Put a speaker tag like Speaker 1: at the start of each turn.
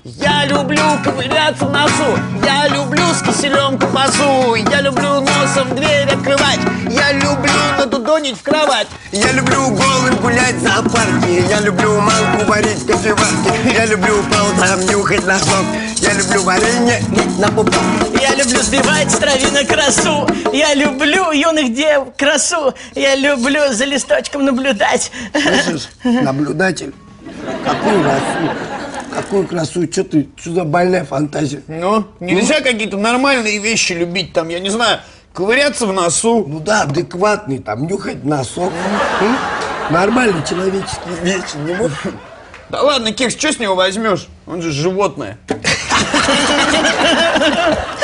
Speaker 1: Я люблю ковыряться в носу, я люблю с киселем колбасу, я люблю носом дверь открывать, я люблю надудонить в кровать.
Speaker 2: Я люблю голым гулять в зоопарке, я люблю манку варить в кофеварке, я люблю по утрам нюхать носок, я люблю варенье лить на пупок.
Speaker 3: Я люблю сбивать с травинок красу, я люблю юных дев красу, я люблю за листочком наблюдать.
Speaker 2: Слышишь, наблюдатель, какую красу? Какую красу? Что за больная фантазия?
Speaker 1: Ну, нельзя какие-то нормальные вещи любить, там, я не знаю, ковыряться в носу.
Speaker 2: Ну да, адекватный, там, нюхать носок. Нормальные человеческие вещи не могут.
Speaker 1: Да ладно, Кекс, что с него возьмешь? Он же животное.